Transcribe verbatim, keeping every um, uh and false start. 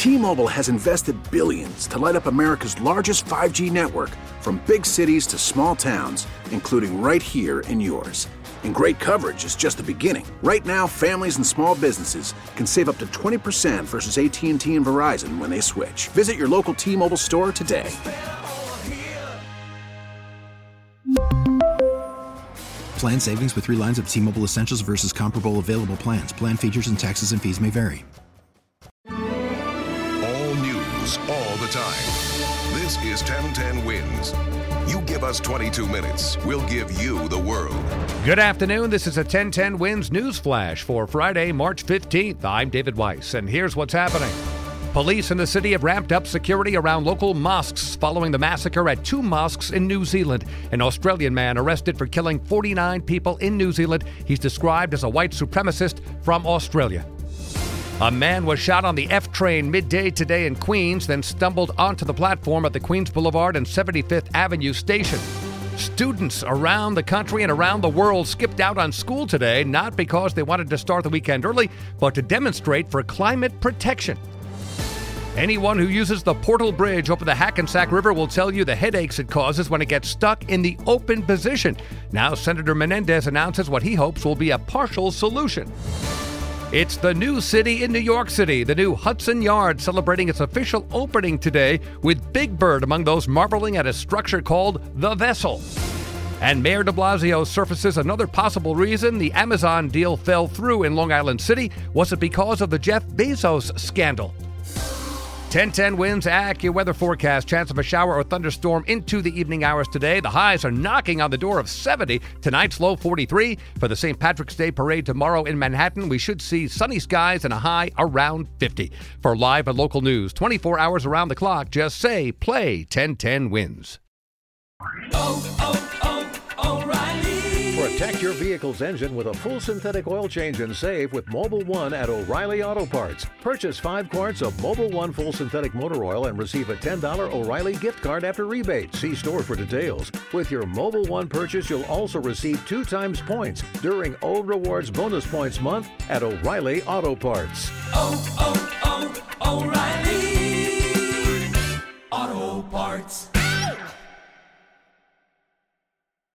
T-Mobile has invested billions to light up America's largest five G network, from big cities to small towns, including right here in yours. And great coverage is just the beginning. Right now, families and small businesses can save up to twenty percent versus A T and T and Verizon when they switch. Visit your local T-Mobile store today. Plan savings with three lines of T-Mobile Essentials versus comparable available plans. Plan features and taxes and fees may vary. All news, all the time. This is ten ten Wins. You give us twenty-two minutes, we'll give you the world. Good afternoon. This is a ten ten Wins News Flash for Friday, March fifteenth. I'm David Weiss, and here's what's happening. Police in the city have ramped up security around local mosques following the massacre at two mosques in New Zealand. An Australian man arrested for killing forty-nine people in New Zealand. He's described as a white supremacist from Australia. A man was shot on the F train midday today in Queens, then stumbled onto the platform at the Queens Boulevard and seventy-fifth Avenue station. Students around the country and around the world skipped out on school today, not because they wanted to start the weekend early, but to demonstrate for climate protection. Anyone who uses the Portal Bridge over the Hackensack River will tell you the headaches it causes when it gets stuck in the open position. Now Senator Menendez announces what he hopes will be a partial solution. It's the new city in New York City, the new Hudson Yards, celebrating its official opening today with Big Bird among those marveling at a structure called The Vessel. And Mayor de Blasio surfaces another possible reason the Amazon deal fell through in Long Island City. Was it because of the Jeff Bezos scandal? ten ten Wins AccuWeather forecast. Chance of a shower or thunderstorm into the evening hours today. The highs are knocking on the door of seventy. Tonight's low forty-three. For the Saint Patrick's Day parade tomorrow in Manhattan, we should see sunny skies and a high around fifty. For live and local news, twenty-four hours around the clock, just say play ten ten Wins. Oh, oh, oh, O'Reilly. Protect your vehicle's engine with a full synthetic oil change and save with Mobil One at O'Reilly Auto Parts. Purchase five quarts of Mobil One full synthetic motor oil and receive a ten dollars O'Reilly gift card after rebate. See store for details. With your Mobil One purchase, you'll also receive two times points during Old Rewards Bonus Points Month at O'Reilly Auto Parts. Oh, oh, oh, O'Reilly.